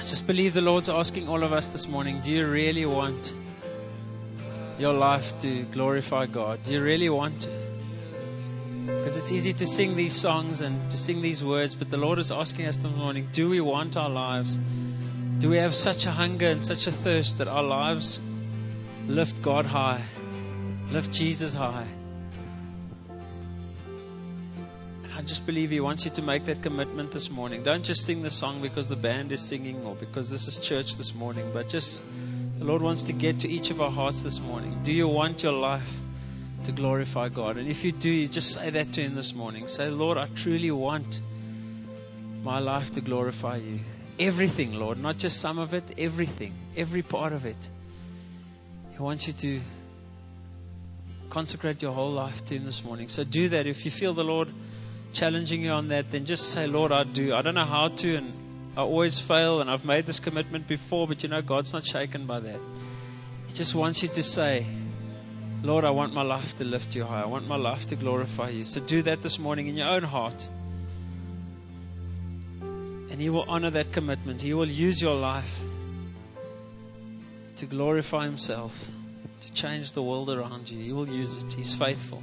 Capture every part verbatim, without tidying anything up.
just believe the Lord's asking all of us this morning, do you really want your life to glorify God? Do you really want to? Because it's easy to sing these songs and to sing these words, but the Lord is asking us this morning, do we want our lives? Do we have such a hunger and such a thirst that our lives lift God high, lift Jesus high? I just believe He wants you to make that commitment this morning. Don't just sing the song because the band is singing or because this is church this morning, but just the Lord wants to get to each of our hearts this morning. Do you want your life to glorify God? And if you do, you just say that to Him this morning. Say, Lord, I truly want my life to glorify You. Everything, Lord, not just some of it, everything, every part of it. He wants you to consecrate your whole life to Him this morning. So do that. If you feel the Lord challenging you on that, then just say, Lord, I do. I don't know how to, and I always fail, and I've made this commitment before, but you know, God's not shaken by that. He just wants you to say, Lord, I want my life to lift You high. I want my life to glorify You. So do that this morning in your own heart. And He will honor that commitment. He will use your life to glorify Himself, to change the world around you. He will use it. He's faithful.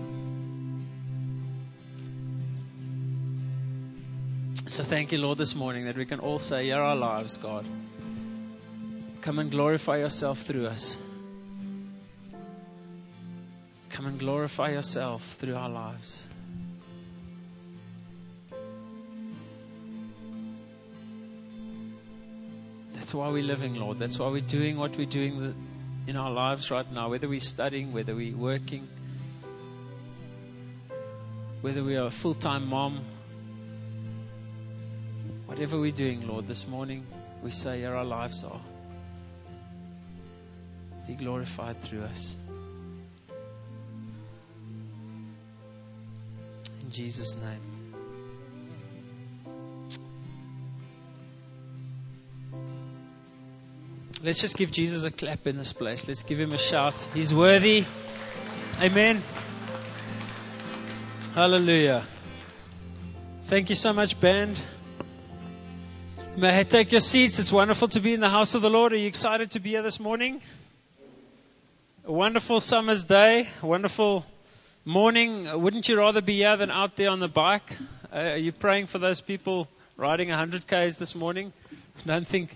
So thank You, Lord, this morning that we can all say, here are our lives, God. Come and glorify Yourself through us. Come and glorify Yourself through our lives. That's why we're living, Lord. That's why we're doing what we're doing in our lives right now. Whether we're studying, whether we're working, whether we are a full-time mom, whatever we're doing, Lord, this morning we say, here our lives are. Be glorified through us. In Jesus' name. Let's just give Jesus a clap in this place. Let's give Him a shout. He's worthy. Amen. Hallelujah. Thank you so much, band. May I take your seats. It's wonderful to be in the house of the Lord. Are you excited to be here this morning? A wonderful summer's day, a wonderful morning. Wouldn't you rather be here than out there on the bike? Uh, are you praying for those people riding one hundred kays this morning? I don't think,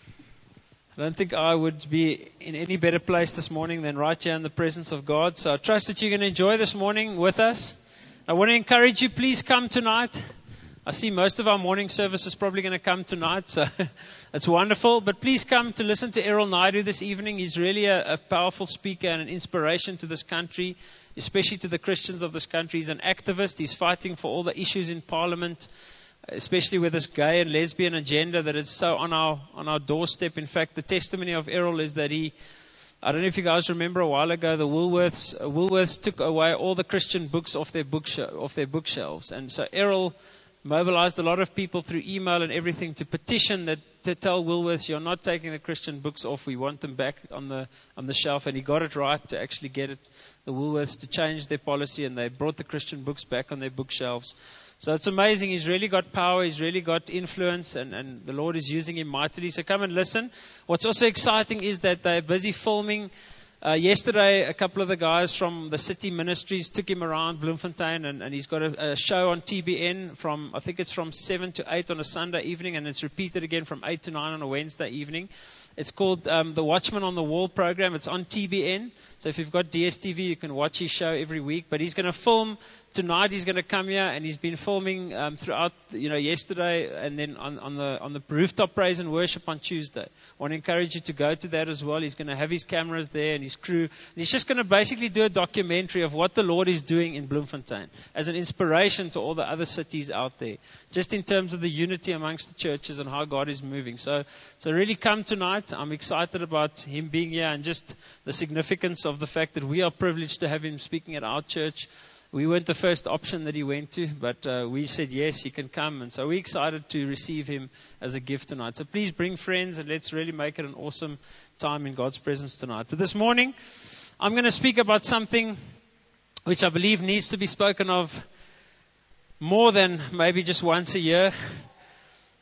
I don't think I would be in any better place this morning than right here in the presence of God. So I trust that you're going to enjoy this morning with us. I want to encourage you, please come tonight. I see most of our morning service is probably going to come tonight, so it's wonderful. But please come to listen to Errol Naidu this evening. He's really a, a powerful speaker and an inspiration to this country, especially to the Christians of this country. He's an activist. He's fighting for all the issues in Parliament, especially with this gay and lesbian agenda that is so on our on our doorstep. In fact, the testimony of Errol is that he, I don't know if you guys remember a while ago, the Woolworths uh, Woolworths took away all the Christian books off their book off their bookshelves, and so Errol mobilized a lot of people through email and everything to petition that to tell Woolworths, you're not taking the Christian books off. We want them back on the on the shelf, and he got it right to actually get it, the Woolworths, to change their policy, and they brought the Christian books back on their bookshelves. So it's amazing. He's really got power. He's really got influence, and, and the Lord is using him mightily. So come and listen. What's also exciting is that they're busy filming. Uh, yesterday, a couple of the guys from the City Ministries took him around Bloemfontein, and, and he's got a, a show on T B N from, I think it's from seven to eight on a Sunday evening, and it's repeated again from eight to nine on a Wednesday evening. It's called um, the Watchman on the Wall program. It's on T B N. So if you've got D S T V, you can watch his show every week. But he's going to film tonight. He's going to come here, and he's been filming um, throughout, you know, yesterday, and then on, on the on the rooftop praise and worship on Tuesday. I want to encourage you to go to that as well. He's going to have his cameras there and his crew. And he's just going to basically do a documentary of what the Lord is doing in Bloemfontein as an inspiration to all the other cities out there, just in terms of the unity amongst the churches and how God is moving. So, so really come tonight. I'm excited about him being here and just the significance of the fact that we are privileged to have him speaking at our church. We weren't the first option that he went to, but uh, we said, yes, he can come. And so we're excited to receive him as a gift tonight. So please bring friends, and let's really make it an awesome time in God's presence tonight. But this morning, I'm going to speak about something which I believe needs to be spoken of more than maybe just once a year.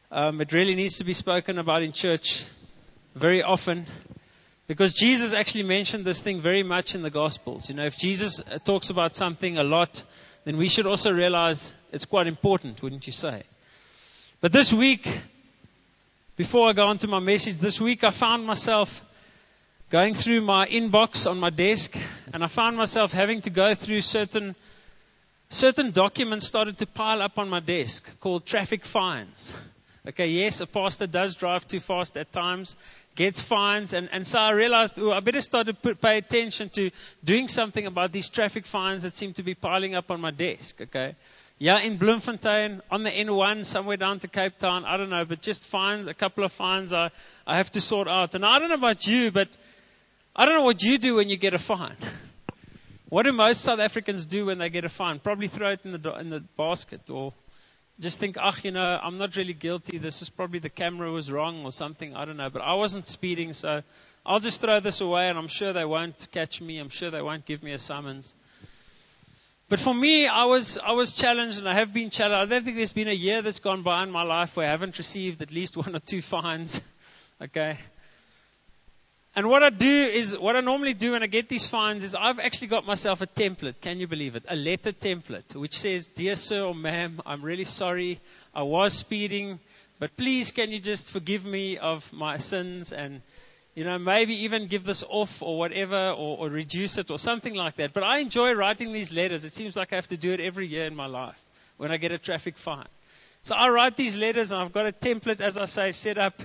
Um, it really needs to be spoken about in church very often, because Jesus actually mentioned this thing very much in the Gospels. You know, if Jesus talks about something a lot, then we should also realize it's quite important, wouldn't you say? But this week, before I go on to my message, this week I found myself going through my inbox on my desk, and I found myself having to go through certain certain documents started to pile up on my desk called traffic fines. Okay, yes, a pastor does drive too fast at times, gets fines, and, and so I realized, oh, I better start to put, pay attention to doing something about these traffic fines that seem to be piling up on my desk, okay? Yeah, in Bloemfontein, on the N one, somewhere down to Cape Town, I don't know, but just fines, a couple of fines I, I have to sort out. And I don't know about you, but I don't know what you do when you get a fine. What do most South Africans do when they get a fine? Probably throw it in the in the basket, or just think, ah, you know, I'm not really guilty. This is probably the camera was wrong or something. I don't know. But I wasn't speeding, so I'll just throw this away, and I'm sure they won't catch me. I'm sure they won't give me a summons. But for me, I was I was challenged, and I have been challenged. I don't think there's been a year that's gone by in my life where I haven't received at least one or two fines. Okay. And what I do is, what I normally do when I get these fines is I've actually got myself a template. Can you believe it? A letter template, which says, "Dear sir or ma'am, I'm really sorry. I was speeding, but please can you just forgive me of my sins, and, you know, maybe even give this off or whatever, or, or reduce it or something like that." But I enjoy writing these letters. It seems like I have to do it every year in my life when I get a traffic fine. So I write these letters, and I've got a template, as I say, set up.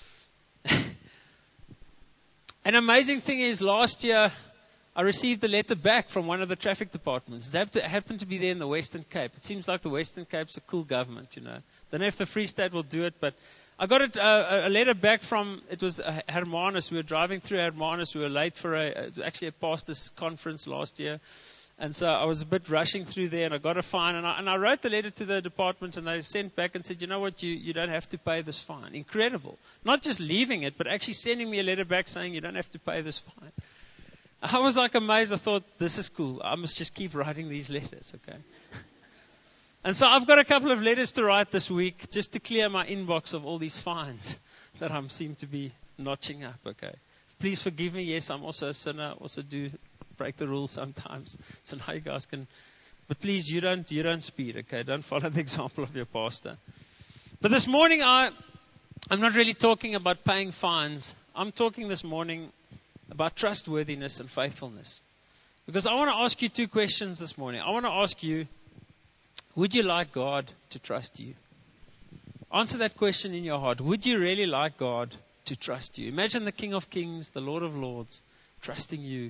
An amazing thing is, last year, I received a letter back from one of the traffic departments. It happened to be there in the Western Cape. It seems like the Western Cape's a cool government, you know. Don't know if the Free State will do it, but I got it, uh, a letter back from, it was uh, Hermanus. We were driving through Hermanus. We were late for a, it was actually a pastor's conference last year. And so I was a bit rushing through there, and I got a fine. And I, and I wrote the letter to the department, and they sent back and said, you know what, you, you don't have to pay this fine. Incredible. Not just leaving it, but actually sending me a letter back saying you don't have to pay this fine. I was like amazed. I thought, this is cool. I must just keep writing these letters, okay? And so I've got a couple of letters to write this week just to clear my inbox of all these fines that I seem to be notching up, okay? Please forgive me. Yes, I'm also a sinner. Also do break the rules sometimes. So now you guys can, but please, you don't, you don't speed, okay? Don't follow the example of your pastor. But this morning, I, I'm not really talking about paying fines. I'm talking this morning about trustworthiness and faithfulness. Because I want to ask you two questions this morning. I want to ask you, would you like God to trust you? Answer that question in your heart. Would you really like God to trust you? Imagine the King of Kings, the Lord of Lords, trusting you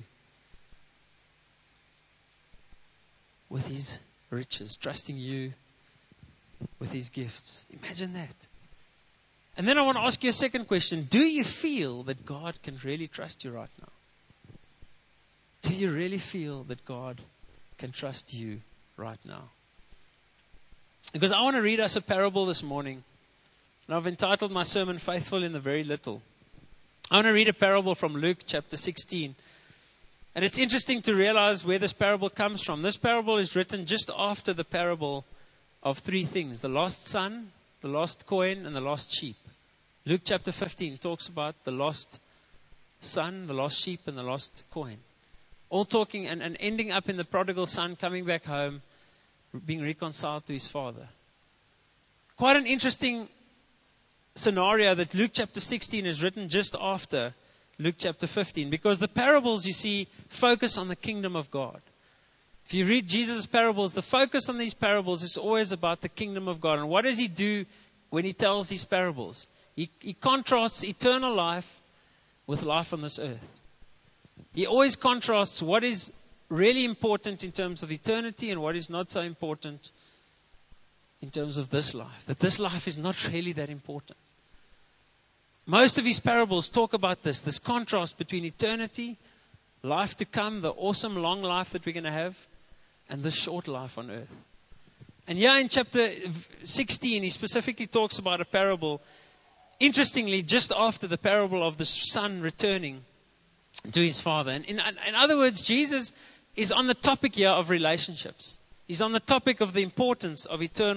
with his riches, trusting you with his gifts. Imagine that. And then I want to ask you a second question. Do you feel that God can really trust you right now? Do you really feel that God can trust you right now? Because I want to read us a parable this morning. And I've entitled my sermon, Faithful in the Very Little. I want to read a parable from Luke chapter sixteen. And it's interesting to realize where this parable comes from. This parable is written just after the parable of three things: the lost son, the lost coin, and the lost sheep. Luke chapter fifteen talks about the lost son, the lost sheep, and the lost coin. All talking and, and ending up in the prodigal son coming back home, being reconciled to his father. Quite an interesting scenario that Luke chapter sixteen is written just after Luke chapter fifteen, because the parables, you see, focus on the kingdom of God. If you read Jesus' parables, the focus on these parables is always about the kingdom of God. And what does he do when he tells these parables? He, he contrasts eternal life with life on this earth. He always contrasts what is really important in terms of eternity and what is not so important in terms of this life. That this life is not really that important. Most of his parables talk about this, this contrast between eternity, life to come, the awesome long life that we're going to have, and this short life on earth. And here in chapter sixteen, he specifically talks about a parable, interestingly, just after the parable of the son returning to his father. And in, in other words, Jesus is on the topic here of relationships. He's on the topic of the importance of eternal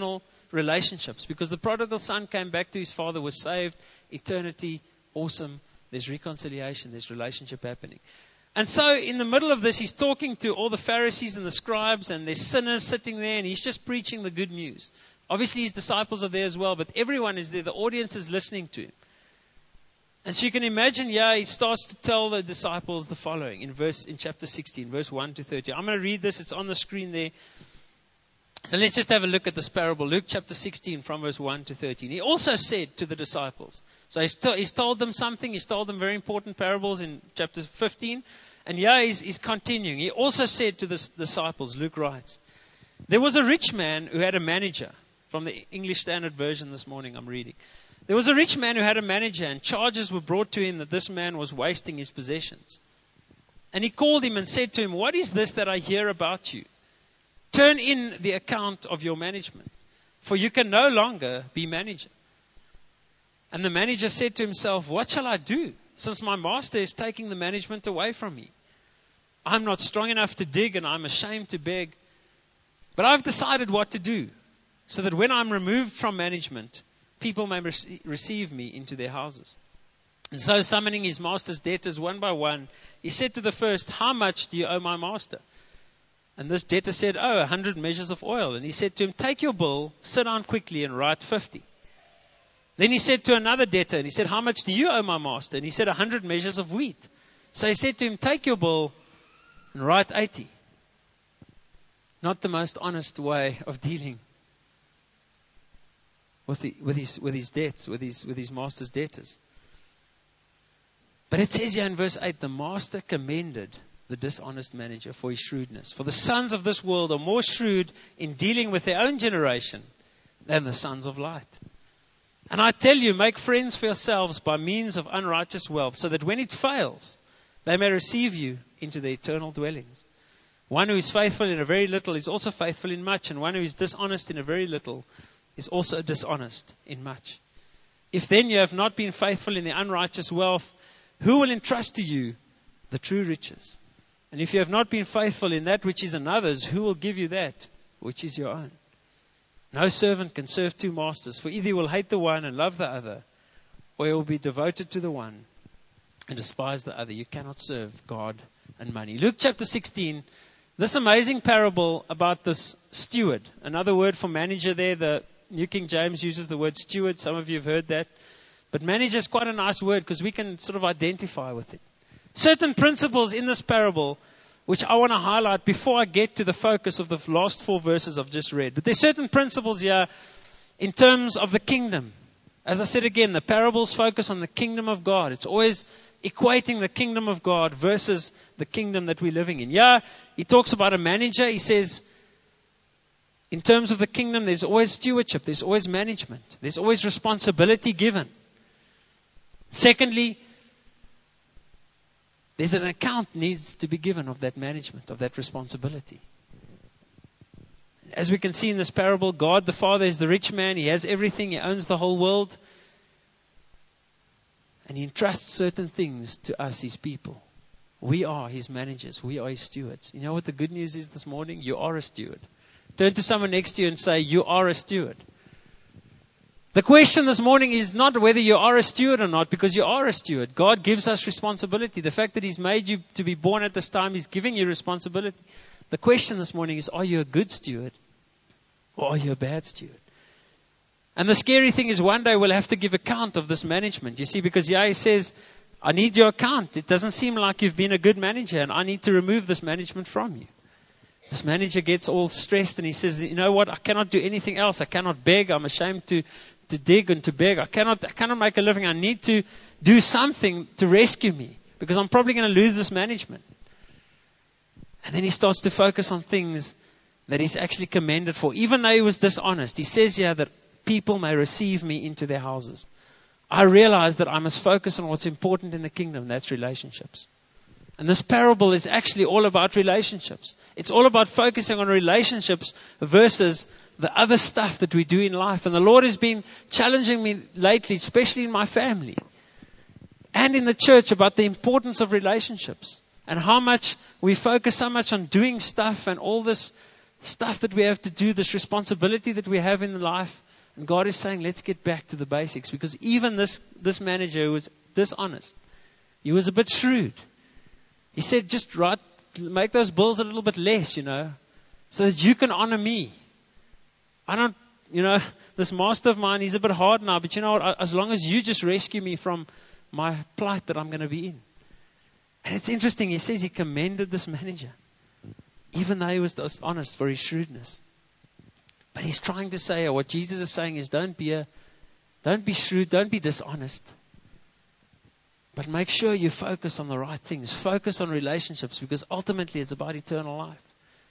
relationships. Because the prodigal son came back to his father, was saved, eternity, awesome. There's reconciliation, there's relationship happening. And so in the middle of this, he's talking to all the Pharisees and the scribes, and there's sinners sitting there, and he's just preaching the good news. Obviously, his disciples are there as well, but everyone is there. The audience is listening to him. And so you can imagine, yeah, he starts to tell the disciples the following in verse in chapter sixteen, verse one to thirteen. I'm going to read this. It's on the screen there. So let's just have a look at this parable. Luke chapter sixteen from verse one to thirteen. He also said to the disciples. So he's, to, he's told them something. He's told them very important parables in chapter fifteen. And yeah, he's, he's continuing. He also said to the disciples, Luke writes, there was a rich man who had a manager. From the English Standard Version this morning I'm reading. There was a rich man who had a manager, and charges were brought to him that this man was wasting his possessions. And he called him and said to him, what is this that I hear about you? Turn in the account of your management, for you can no longer be manager. And the manager said to himself, what shall I do, since my master is taking the management away from me? I'm not strong enough to dig, and I'm ashamed to beg. But I've decided what to do, so that when I'm removed from management, people may rec- receive me into their houses. And so, summoning his master's debtors one by one, he said to the first, how much do you owe my master? And this debtor said, oh, a hundred measures of oil. And he said to him, take your bill, sit down quickly and write fifty. Then he said to another debtor, and he said, how much do you owe my master? And he said, a hundred measures of wheat. So he said to him, take your bill and write eighty. Not the most honest way of dealing with, the, with his with his debts, with his with his master's debtors. But it says here in verse eight, the master commended the dishonest manager for his shrewdness. For the sons of this world are more shrewd in dealing with their own generation than the sons of light. And I tell you, make friends for yourselves by means of unrighteous wealth, so that when it fails, they may receive you into the eternal dwellings. One who is faithful in a very little is also faithful in much, and one who is dishonest in a very little is also dishonest in much. If then you have not been faithful in the unrighteous wealth, who will entrust to you the true riches? And if you have not been faithful in that which is another's, who will give you that which is your own? No servant can serve two masters, for either he will hate the one and love the other, or he will be devoted to the one and despise the other. You cannot serve God and money. Luke chapter sixteen, this amazing parable about this steward. Another word for manager there, the New King James uses the word steward. Some of you have heard that. But manager is quite a nice word because we can sort of identify with it. Certain principles in this parable which I want to highlight before I get to the focus of the last four verses I've just read. But there's certain principles here in terms of the kingdom. As I said again, the parables focus on the kingdom of God. It's always equating the kingdom of God versus the kingdom that we're living in. Yeah, he talks about a manager. He says, in terms of the kingdom, there's always stewardship. There's always management. There's always responsibility given. Secondly, there's an account needs to be given of that management, of that responsibility. As we can see in this parable, God the Father is the rich man. He has everything. He owns the whole world. And He entrusts certain things to us, His people. We are His managers. We are His stewards. You know what the good news is this morning? You are a steward. Turn to someone next to you and say, you are a steward. The question this morning is not whether you are a steward or not, because you are a steward. God gives us responsibility. The fact that He's made you to be born at this time, He's giving you responsibility. The question this morning is, are you a good steward or are you a bad steward? And the scary thing is one day we'll have to give account of this management. You see, because Yahweh says, I need your account. It doesn't seem like you've been a good manager, and I need to remove this management from you. This manager gets all stressed and he says, you know what, I cannot do anything else. I cannot beg. I'm ashamed to, to dig and to beg. I cannot, I cannot make a living. I need to do something to rescue me, because I'm probably going to lose this management. And then he starts to focus on things that he's actually commended for. Even though he was dishonest, he says here that people may receive me into their houses. I realize that I must focus on what's important in the kingdom. That's relationships. And this parable is actually all about relationships. It's all about focusing on relationships versus the other stuff that we do in life. And the Lord has been challenging me lately, especially in my family and in the church, about the importance of relationships and how much we focus so much on doing stuff and all this stuff that we have to do, this responsibility that we have in life. And God is saying, let's get back to the basics. Because even this, this manager who was dishonest, he was a bit shrewd. He said, just write, make those bills a little bit less, you know, so that you can honor me. I don't, you know, this master of mine, he's a bit hard now, but you know what, as long as you just rescue me from my plight that I'm going to be in. And it's interesting, he says he commended this manager, even though he was dishonest, for his shrewdness. But he's trying to say, or what Jesus is saying is, don't be a, don't be shrewd, don't be dishonest. But make sure you focus on the right things. Focus on relationships, because ultimately it's about eternal life.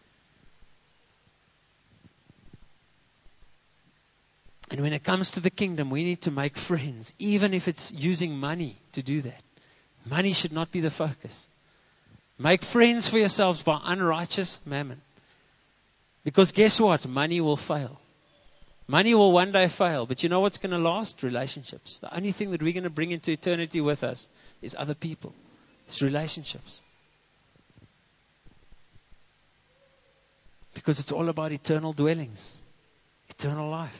And when it comes to the kingdom, we need to make friends, even if it's using money to do that. Money should not be the focus. Make friends for yourselves by unrighteous mammon. Because guess what? Money will fail. Money will one day fail. But you know what's going to last? Relationships. The only thing that we're going to bring into eternity with us is other people. It's relationships. Because it's all about eternal dwellings. Eternal life.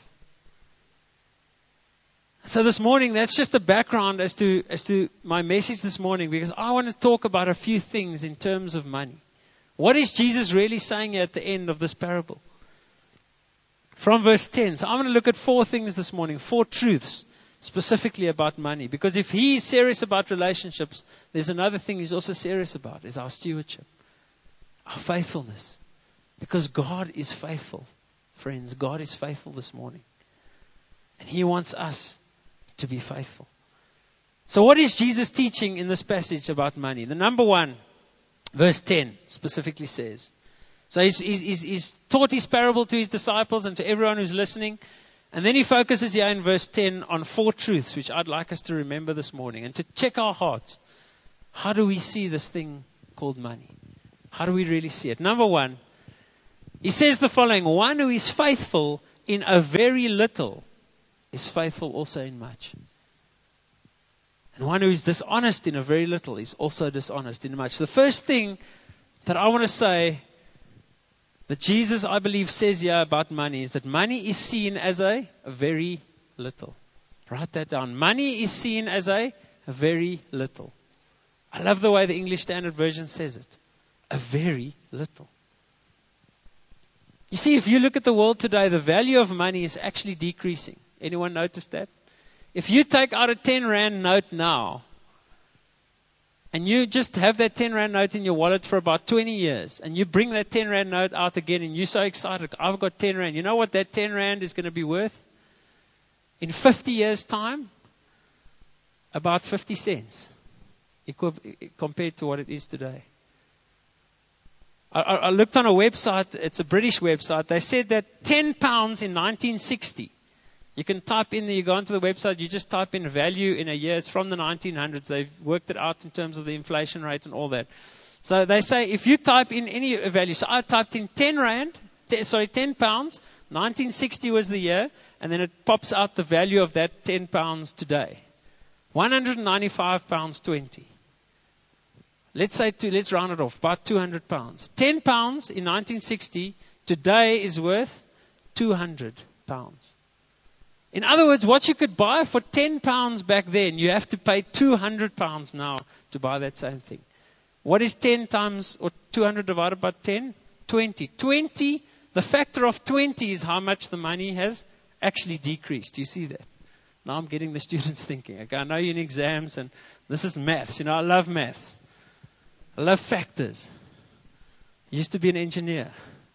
So this morning, that's just a background as to as to my message this morning, because I want to talk about a few things in terms of money. What is Jesus really saying at the end of this parable? From verse ten. So I'm going to look at four things this morning, four truths specifically about money. Because if he is serious about relationships, there's another thing he's also serious about, is our stewardship, our faithfulness. Because God is faithful, friends. God is faithful this morning. And he wants us to be faithful. So what is Jesus teaching in this passage about money? The number one, verse ten specifically says. So he's, he's, he's taught his parable to his disciples and to everyone who's listening. And then he focuses here in verse ten on four truths, which I'd like us to remember this morning and to check our hearts. How do we see this thing called money? How do we really see it? Number one, he says the following: one who is faithful in a very little is faithful also in much. And one who is dishonest in a very little is also dishonest in much. The first thing that I want to say that Jesus, I believe, says here about money is that money is seen as a, a very little. Write that down. Money is seen as a, a very little. I love the way the English Standard Version says it. A very little. You see, if you look at the world today, the value of money is actually decreasing. Anyone notice that? If you take out a ten rand note now, and you just have that ten rand note in your wallet for about twenty years, and you bring that ten rand note out again, and you're so excited, I've got ten rand. You know what that ten rand is going to be worth? In fifty years' time? About fifty cents. Compared to what it is today. I, I looked on a website, it's a British website, they said that ten pounds in nineteen sixty, you can type in, you go onto the website, you just type in value in a year. It's from the nineteen hundreds. They've worked it out in terms of the inflation rate and all that. So they say if you type in any value, so I typed in ten rand, t- sorry, ten pounds, nineteen sixty was the year, and then it pops out the value of that ten pounds today. one hundred ninety-five pounds twenty. Let's say, two, let's round it off, about two hundred pounds. ten pounds in nineteen sixty today is worth two hundred pounds. In other words, what you could buy for ten pounds back then, you have to pay two hundred pounds now to buy that same thing. What is ten times, or two hundred divided by ten? twenty. twenty, the factor of twenty is how much the money has actually decreased. Do you see that? Now I'm getting the students thinking. Okay, I know you're in exams and this is maths. You know, I love maths. I love factors. I used to be an engineer.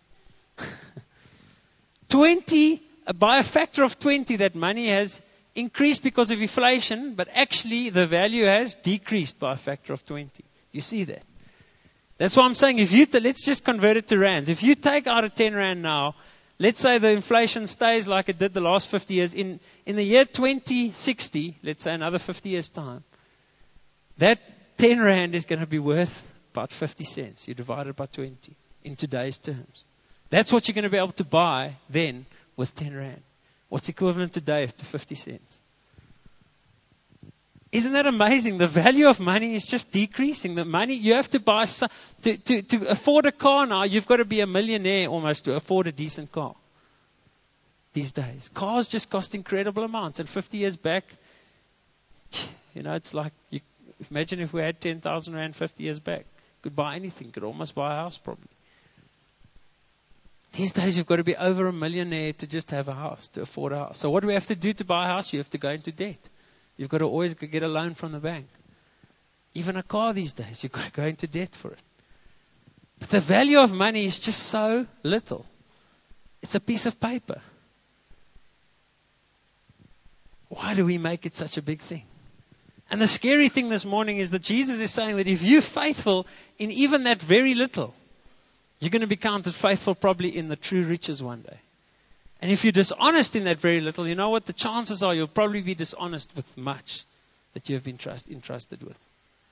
twenty, by a factor of twenty, that money has increased because of inflation, but actually the value has decreased by a factor of twenty. You see that? That's why I'm saying, if you, t- let's just convert it to rands. If you take out a ten rand now, let's say the inflation stays like it did the last fifty years. In, in the year twenty sixty, let's say another fifty years time, that ten rand is going to be worth about fifty cents. You divide it by twenty in today's terms. That's what you're going to be able to buy then with ten rand. What's equivalent today to fifty cents? Isn't that amazing? The value of money is just decreasing. The money you have to buy, to, to, to afford a car now, you've got to be a millionaire almost to afford a decent car. These days, cars just cost incredible amounts. And fifty years back, you know, it's like, you, imagine if we had ten thousand rand fifty years back. Could buy anything, could almost buy a house probably. These days, you've got to be over a millionaire to just have a house, to afford a house. So what do we have to do to buy a house? You have to go into debt. You've got to always get a loan from the bank. Even a car these days, you've got to go into debt for it. But the value of money is just so little. It's a piece of paper. Why do we make it such a big thing? And the scary thing this morning is that Jesus is saying that if you're faithful in even that very little, you're going to be counted faithful probably in the true riches one day. And if you're dishonest in that very little, you know what? The chances are you'll probably be dishonest with much that you have been trust, entrusted with.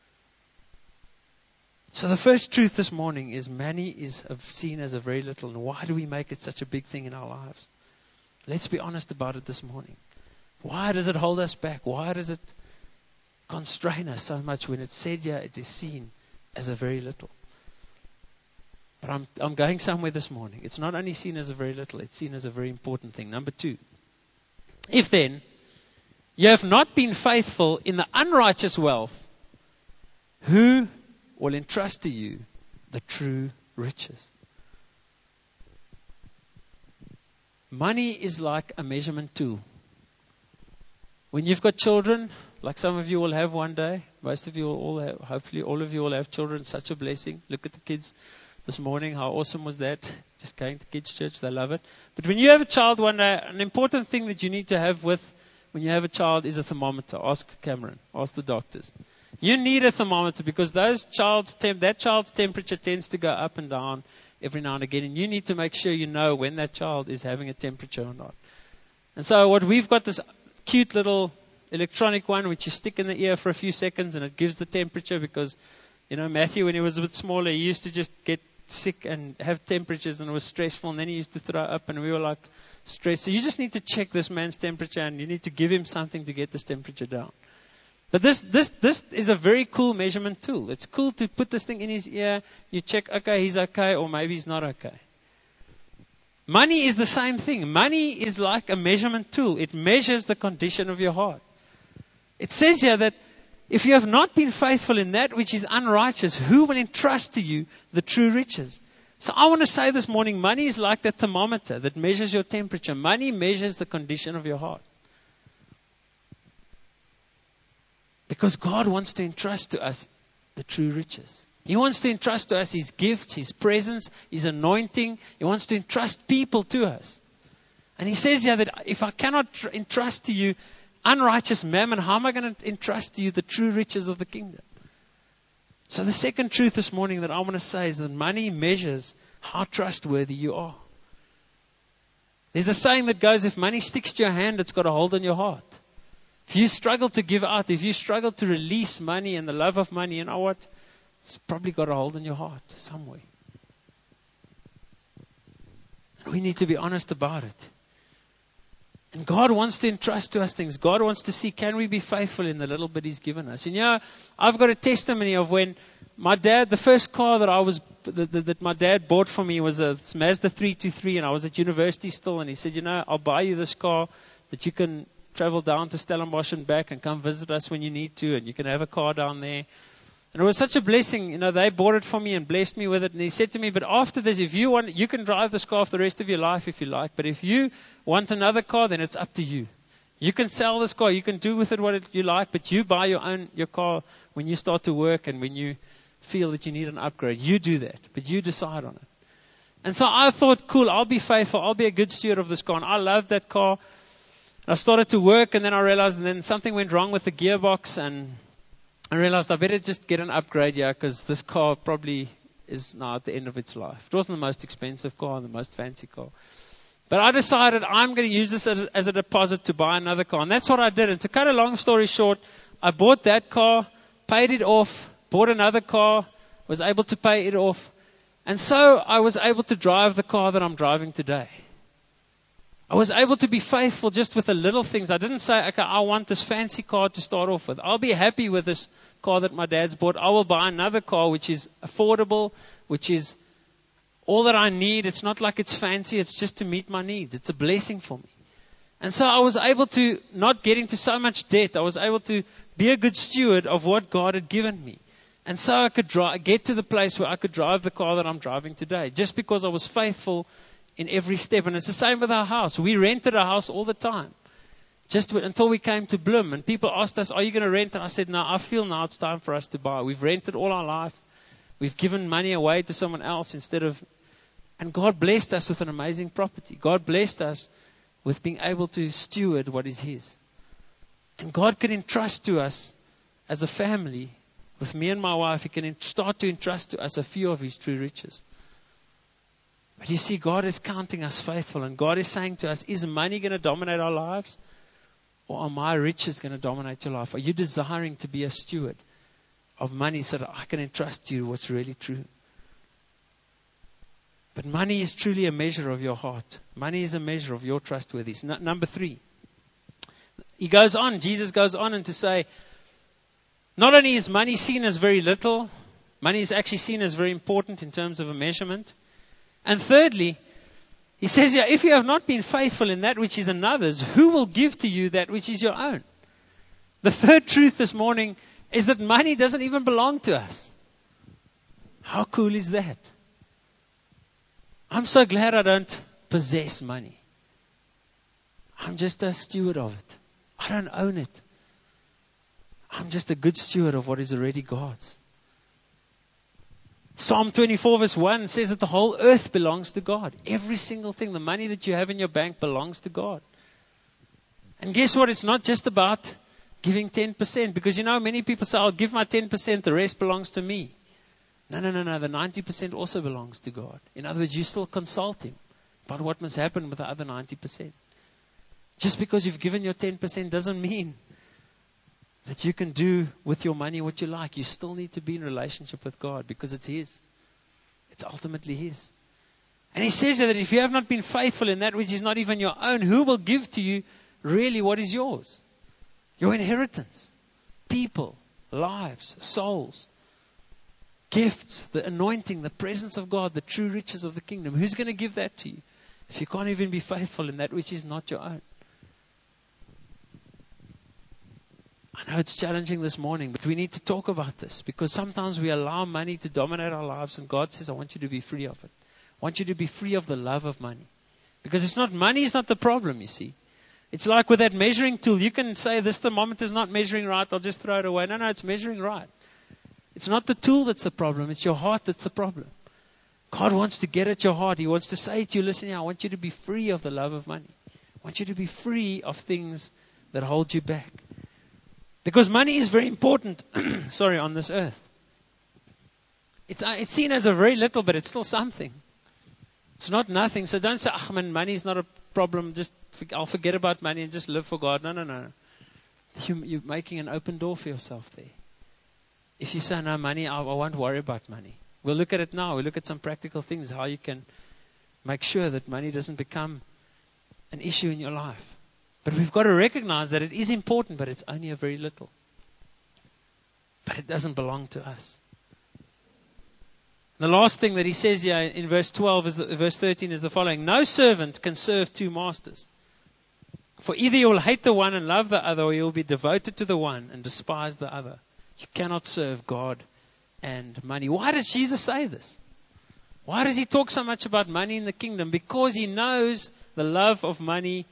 So the first truth this morning is money is seen as a very little. And why do we make it such a big thing in our lives? Let's be honest about it this morning. Why does it hold us back? Why does it constrain us so much when it's said here, it is seen as a very little? But I'm, I'm going somewhere this morning. It's not only seen as a very little, it's seen as a very important thing. Number two, if then you have not been faithful in the unrighteous wealth, who will entrust to you the true riches? Money is like a measurement tool. When you've got children, like some of you will have one day, most of you will all have, hopefully all of you will have children, such a blessing. Look at the kids this morning, how awesome was that? Just going to kids' church, they love it. But when you have a child one day, an important thing that you need to have with when you have a child is a thermometer. Ask Cameron, ask the doctors. You need a thermometer because those child's temp, that child's temperature tends to go up and down every now and again. And you need to make sure you know when that child is having a temperature or not. And so what we've got this cute little electronic one which you stick in the ear for a few seconds and it gives the temperature because, you know, Matthew, when he was a bit smaller, he used to just get sick and have temperatures and it was stressful and then he used to throw up and we were like stressed. So you just need to check this man's temperature and you need to give him something to get this temperature down. But this, this, this is a very cool measurement tool. It's cool to put this thing in his ear. You check, okay, he's okay or maybe he's not okay. Money is the same thing. Money is like a measurement tool. It measures the condition of your heart. It says here that if you have not been faithful in that which is unrighteous, who will entrust to you the true riches? So I want to say this morning, money is like that thermometer that measures your temperature. Money measures the condition of your heart. Because God wants to entrust to us the true riches. He wants to entrust to us His gifts, His presence, His anointing. He wants to entrust people to us. And He says here that if I cannot tr- entrust to you unrighteous mammon, how am I going to entrust to you the true riches of the kingdom? So the second truth this morning that I want to say is that money measures how trustworthy you are. There's a saying that goes, if money sticks to your hand, it's got a hold on your heart. If you struggle to give out, if you struggle to release money and the love of money, you know what? It's probably got a hold on your heart somewhere. And we need to be honest about it. And God wants to entrust to us things. God wants to see, can we be faithful in the little bit He's given us? And you know, I've got a testimony of when my dad, the first car that I was, that, that, that my dad bought for me was a Mazda three twenty-three, and I was at university still, and he said, you know, I'll buy you this car that you can travel down to Stellenbosch and back and come visit us when you need to, and you can have a car down there. And it was such a blessing. You know, they bought it for me and blessed me with it. And he said to me, but after this, if you want, you can drive this car for the rest of your life if you like. But if you want another car, then it's up to you. You can sell this car. You can do with it what it, you like. But you buy your own, your car when you start to work and when you feel that you need an upgrade. You do that. But you decide on it. And so I thought, cool, I'll be faithful. I'll be a good steward of this car. And I loved that car. I started to work and then I realized, and then something went wrong with the gearbox and I realized I better just get an upgrade here because this car probably is now at the end of its life. It wasn't the most expensive car, the most fancy car. But I decided I'm going to use this as, as a deposit to buy another car. And that's what I did. And to cut a long story short, I bought that car, paid it off, bought another car, was able to pay it off. And so I was able to drive the car that I'm driving today. I was able to be faithful just with the little things. I didn't say, okay, I want this fancy car to start off with. I'll be happy with this car that my dad's bought. I will buy another car which is affordable, which is all that I need. It's not like it's fancy. It's just to meet my needs. It's a blessing for me. And so I was able to not get into so much debt. I was able to be a good steward of what God had given me. And so I could drive, get to the place where I could drive the car that I'm driving today, just because I was faithful in every step. And it's the same with our house. We rented a house all the time, just until we came to Bloom. And people asked us, are you going to rent? And I said, no, I feel now it's time for us to buy. We've rented all our life. We've given money away to someone else instead of... And God blessed us with an amazing property. God blessed us with being able to steward what is His. And God can entrust to us as a family, with me and my wife, He can start to entrust to us a few of His true riches. But you see, God is counting us faithful, and God is saying to us, is money going to dominate our lives? Or are my riches going to dominate your life? Are you desiring to be a steward of money so that I can entrust you what's really true? But money is truly a measure of your heart. Money is a measure of your trustworthiness. N- number three, He goes on, Jesus goes on and to say, not only is money seen as very little, money is actually seen as very important in terms of a measurement. And thirdly, He says, yeah, if you have not been faithful in that which is another's, who will give to you that which is your own? The third truth this morning is that money doesn't even belong to us. How cool is that? I'm so glad I don't possess money. I'm just a steward of it. I don't own it. I'm just a good steward of what is already God's. Psalm twenty-four verse one says that the whole earth belongs to God. Every single thing, the money that you have in your bank belongs to God. And guess what? It's not just about giving ten percent. Because you know, many people say, I'll give my ten percent, the rest belongs to me. No, no, no, no. The ninety percent also belongs to God. In other words, you still consult Him about what must happen with the other ninety percent. Just because you've given your ten percent doesn't mean that you can do with your money what you like. You still need to be in relationship with God because it's His. It's ultimately His. And He says that if you have not been faithful in that which is not even your own, who will give to you really what is yours? Your inheritance. People, lives, souls, gifts, the anointing, the presence of God, the true riches of the kingdom. Who's going to give that to you if you can't even be faithful in that which is not your own? I know it's challenging this morning, but we need to talk about this because sometimes we allow money to dominate our lives, and God says, I want you to be free of it. I want you to be free of the love of money. Because it's not, money is not the problem, you see. It's like with that measuring tool. You can say, this thermometer is not measuring right, I'll just throw it away. No, no, it's measuring right. It's not the tool that's the problem, it's your heart that's the problem. God wants to get at your heart. He wants to say to you, listen here, I want you to be free of the love of money. I want you to be free of things that hold you back. Because money is very important, sorry, on this earth. It's, uh, it's seen as a very little, but it's still something. It's not nothing. So don't say, ah, man, money is not a problem. Just I'll forget about money and just live for God. No, no, no. You, you're making an open door for yourself there. If you say, no, money, I, I won't worry about money. We'll look at it now. We'll look at some practical things, how you can make sure that money doesn't become an issue in your life. But we've got to recognize that it is important, but it's only a very little. But it doesn't belong to us. The last thing that he says here in verse twelve, is the, verse thirteen is the following. No servant can serve two masters. For either you will hate the one and love the other, or you will be devoted to the one and despise the other. You cannot serve God and money. Why does Jesus say this? Why does He talk so much about money in the kingdom? Because He knows the love of money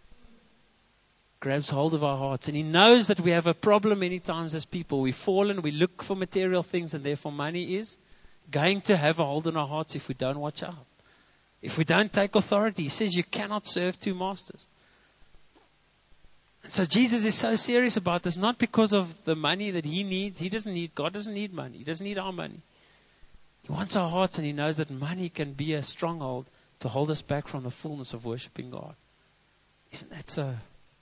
grabs hold of our hearts. And He knows that we have a problem many times as people. We fall and we look for material things, and therefore money is going to have a hold on our hearts if we don't watch out. If we don't take authority. He says you cannot serve two masters. And so Jesus is so serious about this, not because of the money that He needs. He doesn't need, God doesn't need money. He doesn't need our money. He wants our hearts, and He knows that money can be a stronghold to hold us back from the fullness of worshiping God. Isn't that so?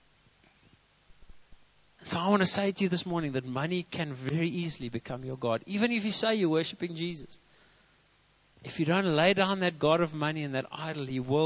So I want to say to you this morning that money can very easily become your God. Even if you say you're worshiping Jesus. If you don't lay down that God of money and that idol, He will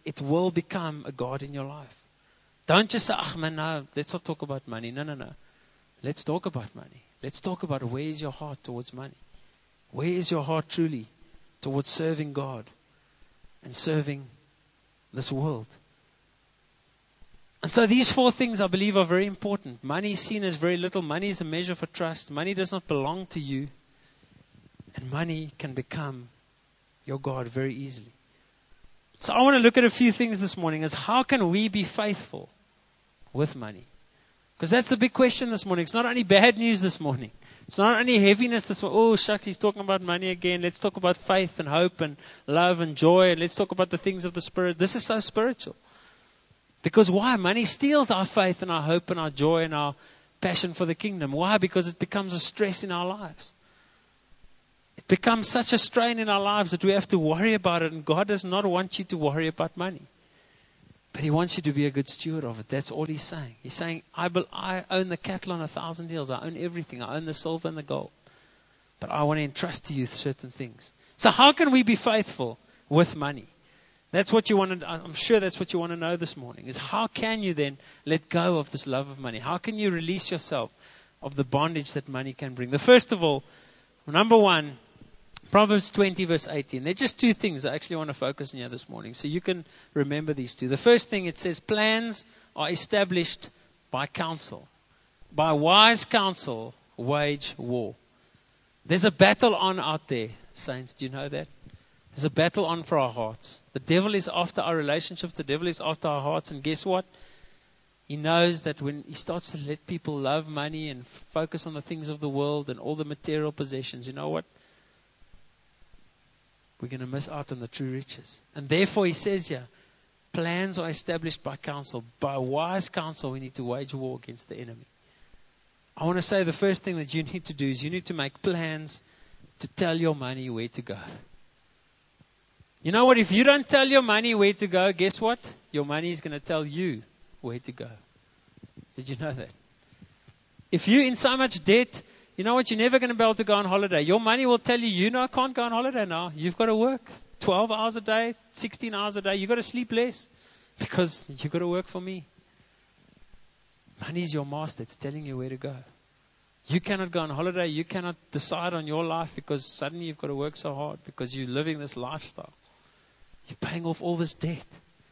it will become a God in your life. Don't just say, ah, man, no, let's not talk about money. No, no, no. Let's talk about money. Let's talk about where is your heart towards money. Where is your heart truly towards serving God and serving this world? And so these four things, I believe, are very important. Money is seen as very little. Money is a measure for trust. Money does not belong to you. And money can become your God very easily. So I want to look at a few things this morning as how can we be faithful with money? Because that's the big question this morning. It's not only bad news this morning. It's not only heaviness this morning. Oh, shucks, he's talking about money again. Let's talk about faith and hope and love and joy. And let's talk about the things of the Spirit. This is so spiritual. Because why? Money steals our faith and our hope and our joy and our passion for the kingdom. Why? Because it becomes a stress in our lives. It becomes such a strain in our lives that we have to worry about it. And God does not want you to worry about money. But He wants you to be a good steward of it. That's all He's saying. He's saying, I, be, I own the cattle on a thousand hills. I own everything. I own the silver and the gold. But I want to entrust to you certain things. So how can we be faithful with money? That's what you want to, I'm sure that's what you want to know this morning, is how can you then let go of this love of money? How can you release yourself of the bondage that money can bring? The first of all, number one, Proverbs twenty verse eighteen. They're just two things I actually want to focus on here this morning. So you can remember these two. The first thing, it says, plans are established by counsel. By wise counsel, wage war. There's a battle on out there, saints. Do you know that? There's a battle on for our hearts. The devil is after our relationships. The devil is after our hearts. And guess what? He knows that when he starts to let people love money and focus on the things of the world and all the material possessions, you know what? We're going to miss out on the true riches. And therefore, he says here, plans are established by counsel. By wise counsel, we need to wage war against the enemy. I want to say the first thing that you need to do is you need to make plans to tell your money where to go. You know what? If you don't tell your money where to go, guess what? Your money is going to tell you where to go. Did you know that? If you're in so much debt, you know what? You're never going to be able to go on holiday. Your money will tell you, you know, I can't go on holiday now. You've got to work twelve hours a day, sixteen hours a day. You've got to sleep less because you've got to work for me. Money is your master. It's telling you where to go. You cannot go on holiday. You cannot decide on your life because suddenly you've got to work so hard because you're living this lifestyle. You're paying off all this debt.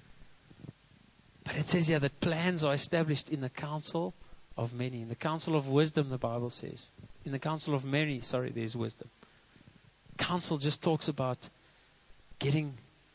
But it says here that plans are established in the counsel of many. In the counsel of wisdom, the Bible says. In the counsel of many, sorry, there's wisdom. Counsel just talks about getting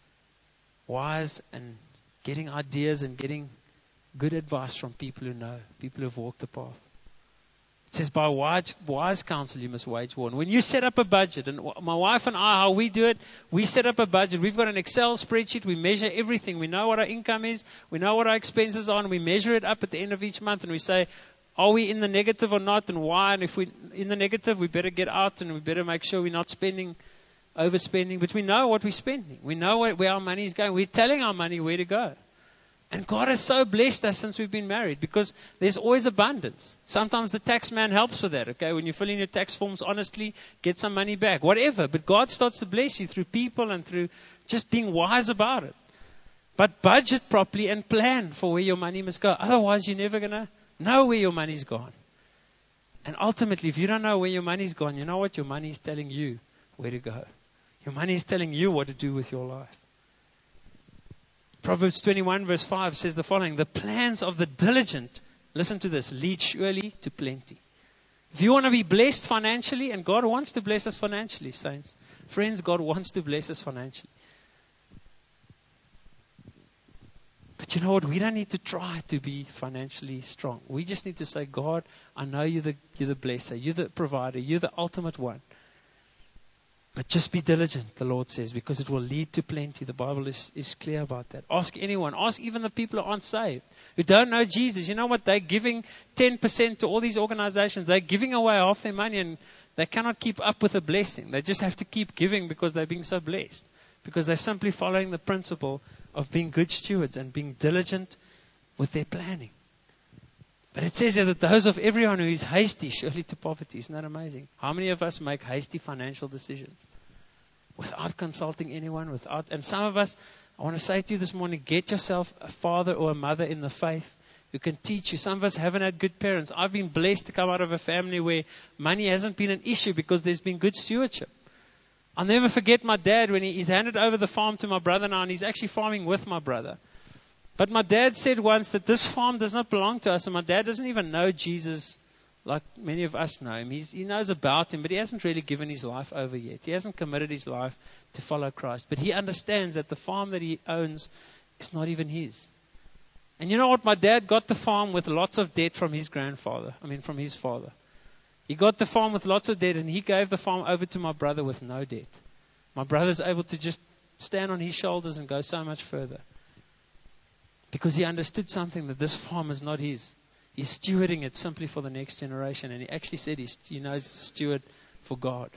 wise and getting ideas and getting good advice from people who know, people who have walked the path. It says by wise, wise counsel you must wage war. And when you set up a budget, and my wife and I, how we do it, we set up a budget. We've got an Excel spreadsheet. We measure everything. We know what our income is. We know what our expenses are. And we measure it up at the end of each month. And we say, are we in the negative or not? And why? And if we're in the negative, we better get out and we better make sure we're not spending, overspending. But we know what we're spending. We know where, where our money is going. We're telling our money where to go. And God has so blessed us since we've been married because there's always abundance. Sometimes the tax man helps with that, okay? When you fill in your tax forms honestly, get some money back, whatever. But God starts to bless you through people and through just being wise about it. But budget properly and plan for where your money must go. Otherwise, you're never going to know where your money's gone. And ultimately, if you don't know where your money's gone, you know what? Your money is telling you where to go. Your money is telling you what to do with your life. Proverbs twenty-one verse five says the following, the plans of the diligent, listen to this, lead surely to plenty. If you want to be blessed financially, and God wants to bless us financially, saints, friends, God wants to bless us financially. But you know what? We don't need to try to be financially strong. We just need to say, God, I know you're the, you're the blesser, you're the provider, you're the ultimate one. But just be diligent, the Lord says, because it will lead to plenty. The Bible is, is clear about that. Ask anyone. Ask even the people who aren't saved, who don't know Jesus. You know what? They're giving ten percent to all these organizations. They're giving away half their money and they cannot keep up with the blessing. They just have to keep giving because they're being so blessed. Because they're simply following the principle of being good stewards and being diligent with their planning. But it says here that those of everyone who is hasty, surely to poverty. Isn't that amazing? How many of us make hasty financial decisions without consulting anyone? Without, and some of us, I want to say to you this morning, get yourself a father or a mother in the faith who can teach you. Some of us haven't had good parents. I've been blessed to come out of a family where money hasn't been an issue because there's been good stewardship. I'll never forget my dad when he, he's handed over the farm to my brother now, and he's actually farming with my brother. But my dad said once that this farm does not belong to us, and my dad doesn't even know Jesus like many of us know him. He's, he knows about him, but he hasn't really given his life over yet. He hasn't committed his life to follow Christ. But he understands that the farm that he owns is not even his. And you know what? My dad got the farm with lots of debt from his grandfather. I mean, from his father. He got the farm with lots of debt, and he gave the farm over to my brother with no debt. My brother's able to just stand on his shoulders and go so much further. Because he understood something, that this farm is not his. He's stewarding it simply for the next generation. And he actually said he's, he knows he's a steward for God.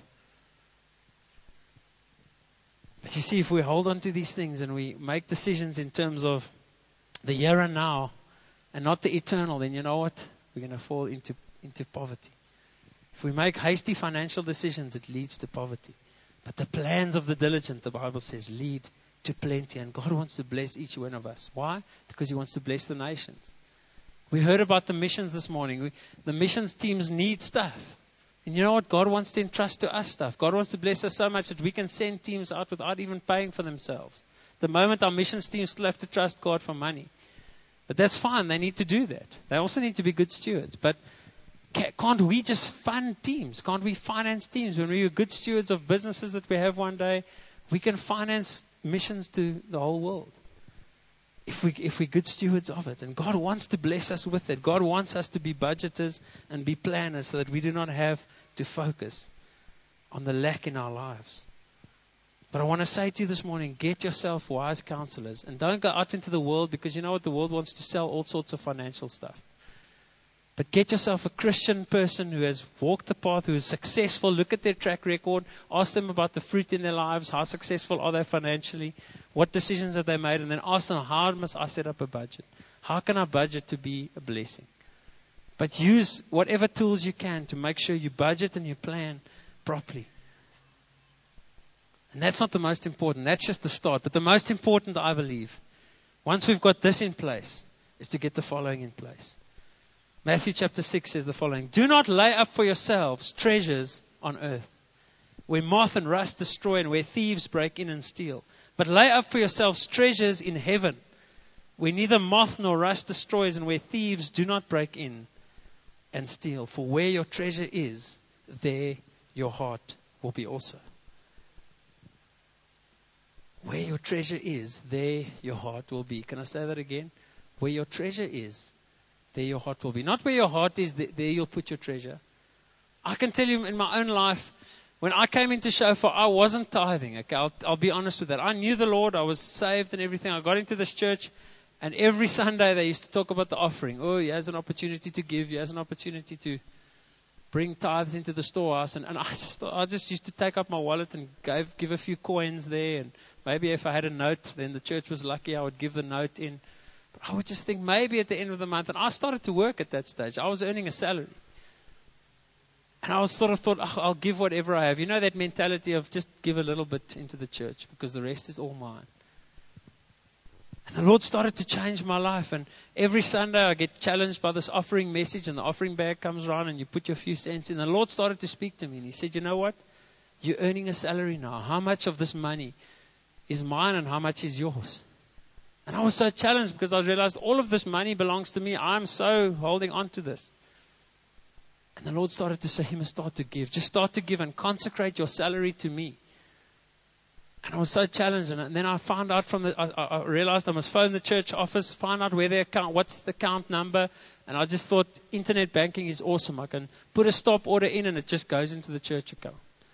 But you see, if we hold on to these things and we make decisions in terms of the here and now and not the eternal, then you know what? We're going to fall into, into poverty. If we make hasty financial decisions, it leads to poverty. But the plans of the diligent, the Bible says, lead to plenty. And God wants to bless each one of us. Why? Because He wants to bless the nations. We heard about the missions this morning. We, the missions teams need stuff. And you know what? God wants to entrust to us stuff. God wants to bless us so much that we can send teams out without even paying for themselves. The moment our missions teams still have to trust God for money. But that's fine. They need to do that. They also need to be good stewards. But can't we just fund teams? Can't we finance teams? When we are good stewards of businesses that we have one day, we can finance missions to the whole world. If we if we're good stewards of it. And God wants to bless us with it. God wants us to be budgeters and be planners so that we do not have to focus on the lack in our lives. But I want to say to you this morning, get yourself wise counselors. And don't go out into the world, because you know what? The world wants to sell all sorts of financial stuff. But get yourself a Christian person who has walked the path, who is successful. Look at their track record. Ask them about the fruit in their lives. How successful are they financially? What decisions have they made? And then ask them, how must I set up a budget? How can I budget to be a blessing? But use whatever tools you can to make sure you budget and you plan properly. And that's not the most important. That's just the start. But the most important, I believe, once we've got this in place, is to get the following in place. Matthew chapter six says the following. Do not lay up for yourselves treasures on earth, where moth and rust destroy and where thieves break in and steal. But lay up for yourselves treasures in heaven, where neither moth nor rust destroys and where thieves do not break in and steal. For where your treasure is, there your heart will be also. Where your treasure is, there your heart will be. Can I say that again? Where your treasure is, there your heart will be. Not where your heart is, there you'll put your treasure. I can tell you in my own life, when I came into Shofar, I wasn't tithing. Okay, I'll, I'll be honest with that. I knew the Lord. I was saved and everything. I got into this church, and every Sunday they used to talk about the offering. Oh, he has an opportunity to give. He has an opportunity to bring tithes into the storehouse. And, and I just I just used to take up my wallet and gave, give a few coins there. And maybe if I had a note, then the church was lucky, I would give the note in. But I would just think maybe at the end of the month, and I started to work at that stage. I was earning a salary. And I was sort of thought, oh, I'll give whatever I have. You know that mentality of just give a little bit into the church because the rest is all mine. And the Lord started to change my life. And every Sunday I get challenged by this offering message, and the offering bag comes around and you put your few cents in. And the Lord started to speak to me, and He said, you know what? You're earning a salary now. How much of this money is mine and how much is yours? And I was so challenged because I realized all of this money belongs to me. I'm so holding on to this. And the Lord started to say, you must start to give. Just start to give and consecrate your salary to me. And I was so challenged. And then I found out from the, I, I realized I must phone the church office, find out where their account, what's the account number. And I just thought internet banking is awesome. I can put a stop order in and it just goes into the church account.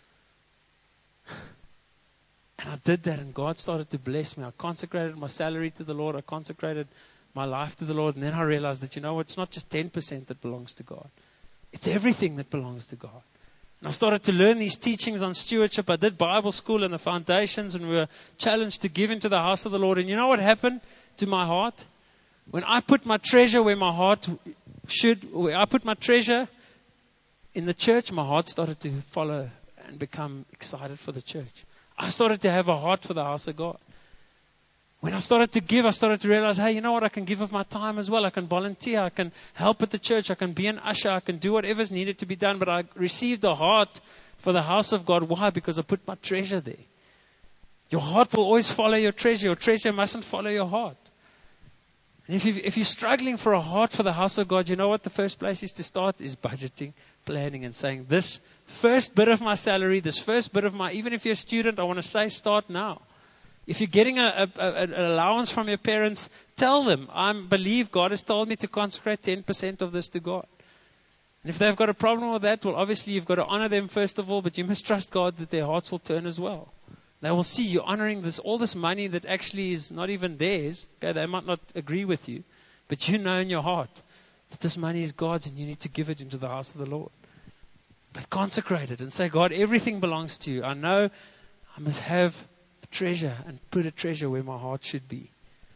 And I did that, and God started to bless me. I consecrated my salary to the Lord. I consecrated my life to the Lord. And then I realized that, you know, it's not just ten percent that belongs to God. It's everything that belongs to God. And I started to learn these teachings on stewardship. I did Bible school and the foundations, and we were challenged to give into the house of the Lord. And you know what happened to my heart? When I put my treasure where my heart should, where I put my treasure in the church, my heart started to follow and become excited for the church. I started to have a heart for the house of God. When I started to give, I started to realize, hey, you know what? I can give of my time as well. I can volunteer. I can help at the church. I can be an usher. I can do whatever's needed to be done. But I received a heart for the house of God. Why? Because I put my treasure there. Your heart will always follow your treasure. Your treasure mustn't follow your heart. And if, you, if you're struggling for a heart for the house of God, you know what the first place is to start is budgeting, planning, and saying, this first bit of my salary, this first bit of my, even if you're a student, I want to say, start now. If you're getting a, a, a, an allowance from your parents, tell them, I believe God has told me to consecrate ten percent of this to God. And if they've got a problem with that, well, obviously you've got to honor them first of all, but you must trust God that their hearts will turn as well. They will see you honoring this, all this money that actually is not even theirs. Okay, they might not agree with you, but you know in your heart that this money is God's and you need to give it into the house of the Lord. But consecrate it and say, God, everything belongs to you. I know I must have a treasure and put a treasure where my heart should be.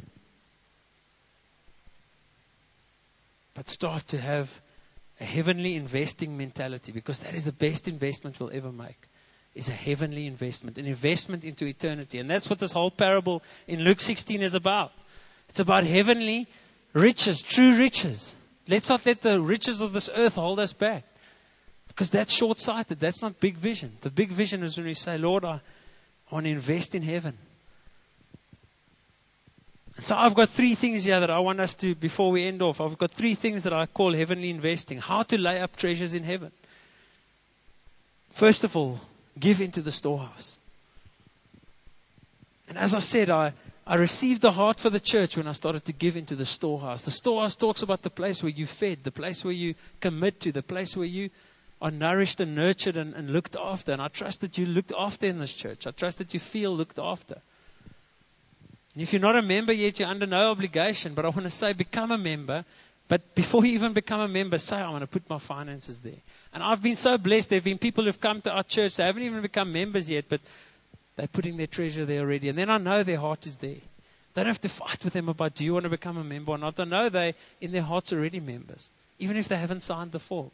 But start to have a heavenly investing mentality, because that is the best investment we'll ever make. Is a heavenly investment, an investment into eternity. And that's what this whole parable in Luke sixteen is about. It's about heavenly riches, true riches. Let's not let the riches of this earth hold us back, because that's short-sighted. That's not big vision. The big vision is when we say, Lord, I, I want to invest in heaven. And so I've got three things here that I want us to, before we end off, I've got three things that I call heavenly investing. How to lay up treasures in heaven. First of all, give into the storehouse. And as I said, I, I received the heart for the church when I started to give into the storehouse. The storehouse talks about the place where you fed, the place where you commit to, the place where you are nourished and nurtured and, and looked after. And I trust that you looked after in this church. I trust that you feel looked after. And if you're not a member yet, you're under no obligation. But I want to say, become a member. But before you even become a member, say, I want to put my finances there. And I've been so blessed. There have been people who've come to our church. They haven't even become members yet, but they're putting their treasure there already. And then I know their heart is there. Don't have to fight with them about, do you want to become a member or not? I know they, in their hearts, already members, even if they haven't signed the form.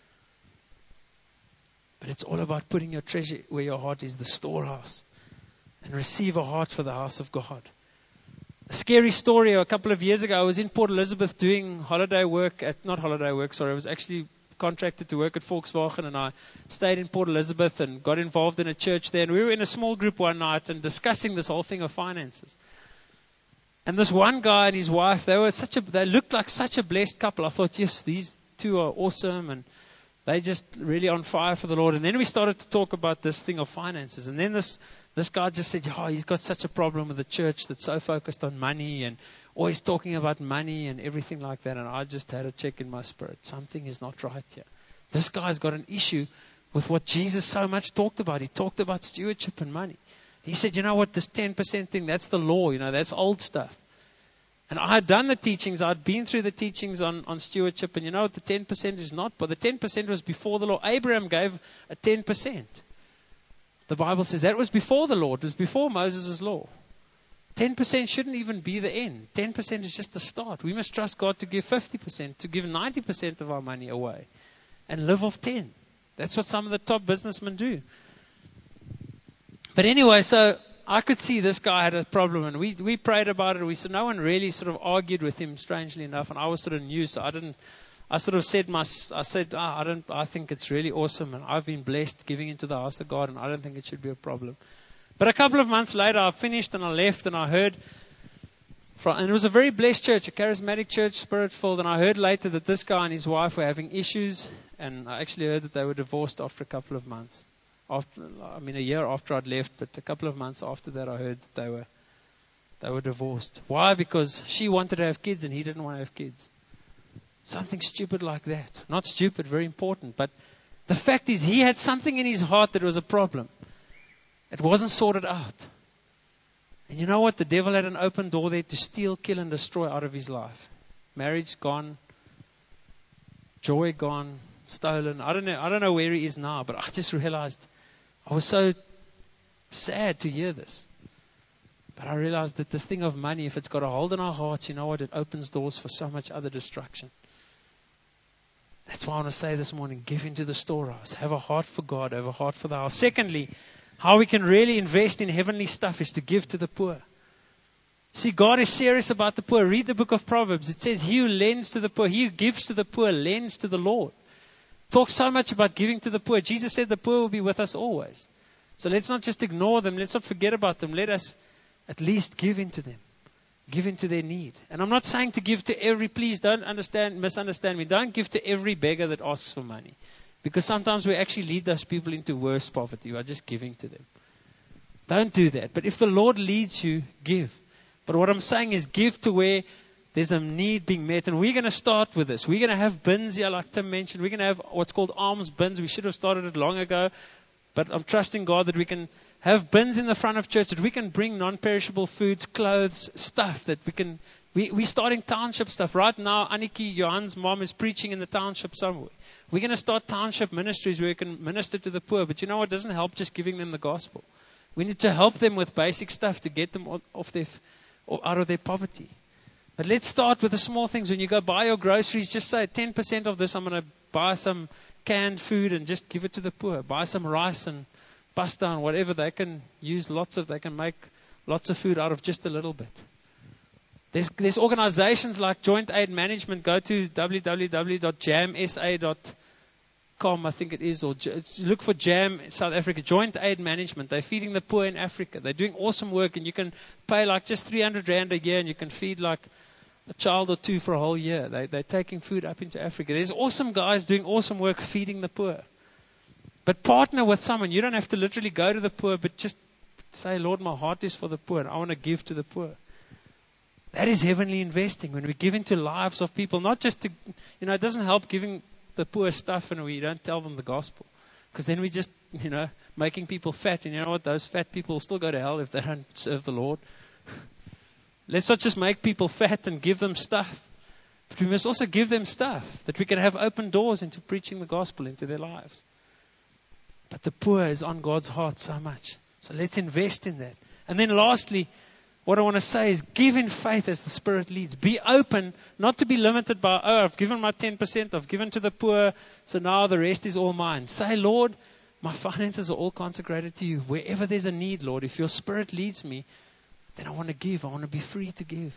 But it's all about putting your treasure where your heart is, the storehouse. And receive a heart for the house of God. A scary story. A couple of years ago, I was in Port Elizabeth doing holiday work at, not holiday work, sorry, I was actually contracted to work at Volkswagen, and I stayed in Port Elizabeth and got involved in a church there. And we were in a small group one night and discussing this whole thing of finances. And this one guy and his wife, they were such a, they looked like such a blessed couple. I thought, yes, these two are awesome, and they just really on fire for the Lord. And then we started to talk about this thing of finances. And then this This guy just said, oh, he's got such a problem with the church that's so focused on money and always talking about money and everything like that. And I just had a check in my spirit. Something is not right here. This guy's got an issue with what Jesus so much talked about. He talked about stewardship and money. He said, you know what, this ten percent thing, that's the law. You know, that's old stuff. And I had done the teachings. I'd been through the teachings on, on stewardship. And you know what, the ten percent is not. But the ten percent was before the law. Abraham gave a ten percent. The Bible says that was before the law. It was before Moses' law. ten percent shouldn't even be the end. ten percent is just the start. We must trust God to give fifty percent, to give ninety percent of our money away and live off ten. That's what some of the top businessmen do. But anyway, so I could see this guy had a problem, and we, we prayed about it. We said, no one really sort of argued with him, strangely enough, and I was sort of new, so I didn't I sort of said, my, I said, oh, I don't, I think it's really awesome, and I've been blessed giving into the house of God, and I don't think it should be a problem. But a couple of months later, I finished and I left, and I heard, from, and it was a very blessed church, a charismatic church, spirit-filled, and I heard later that this guy and his wife were having issues, and I actually heard that they were divorced after a couple of months. After, I mean, a year after I'd left, but a couple of months after that, I heard that they were, they were divorced. Why? Because she wanted to have kids, and he didn't want to have kids. Something stupid like that. Not stupid, very important. But the fact is, he had something in his heart that was a problem. It wasn't sorted out. And you know what? The devil had an open door there to steal, kill, and destroy out of his life. Marriage gone. Joy gone. Stolen. I don't know. I don't know where he is now, but I just realized I was so sad to hear this. But I realized that this thing of money, if it's got a hold on our hearts, you know what? It opens doors for so much other destruction. That's why I want to say this morning, give into the storehouse. Have a heart for God. Have a heart for the house. Secondly, how we can really invest in heavenly stuff is to give to the poor. See, God is serious about the poor. Read the book of Proverbs. It says, he who lends to the poor, he who gives to the poor, lends to the Lord. Talks so much about giving to the poor. Jesus said the poor will be with us always. So let's not just ignore them. Let's not forget about them. Let us at least give into them. Give into their need. And I'm not saying to give to every, please don't understand, misunderstand me. Don't give to every beggar that asks for money. Because sometimes we actually lead those people into worse poverty by just giving to them. Don't do that. But if the Lord leads you, give. But what I'm saying is give to where there's a need being met. And we're going to start with this. We're going to have bins here, like Tim mentioned. We're going to have what's called alms bins. We should have started it long ago. But I'm trusting God that we can have bins in the front of church, that we can bring non-perishable foods, clothes, stuff that we can. We, we're starting township stuff. Right now, Aniki, Johan's mom, is preaching in the township somewhere. We're going to start township ministries where we can minister to the poor. But you know what? It doesn't help just giving them the gospel. We need to help them with basic stuff to get them off their, or out of their poverty. But let's start with the small things. When you go buy your groceries, just say ten percent of this, I'm going to buy some canned food and just give it to the poor. Buy some rice and pasta and whatever. They can use lots of, they can make lots of food out of just a little bit. There's, there's organizations like Joint Aid Management. Go to w w w dot jam s a dot com, I think it is, or look for JAM South Africa, Joint Aid Management. They're feeding the poor in Africa. They're doing awesome work, and you can pay like just three hundred rand a year, and you can feed like a child or two for a whole year. They, they're taking food up into Africa. There's awesome guys doing awesome work feeding the poor. But partner with someone. You don't have to literally go to the poor, but just say, Lord, my heart is for the poor, and I want to give to the poor. That is heavenly investing. When we give into lives of people, not just to, you know, it doesn't help giving the poor stuff and we don't tell them the gospel. Because then we just, you know, making people fat. And you know what? Those fat people will still go to hell if they don't serve the Lord. Let's not just make people fat and give them stuff. But we must also give them stuff that we can have open doors into preaching the gospel into their lives. But the poor is on God's heart so much. So let's invest in that. And then lastly, what I want to say is give in faith as the Spirit leads. Be open, not to be limited by, oh, I've given my ten percent, I've given to the poor, so now the rest is all mine. Say, Lord, my finances are all consecrated to you. Wherever there's a need, Lord, if your Spirit leads me, then I want to give. I want to be free to give.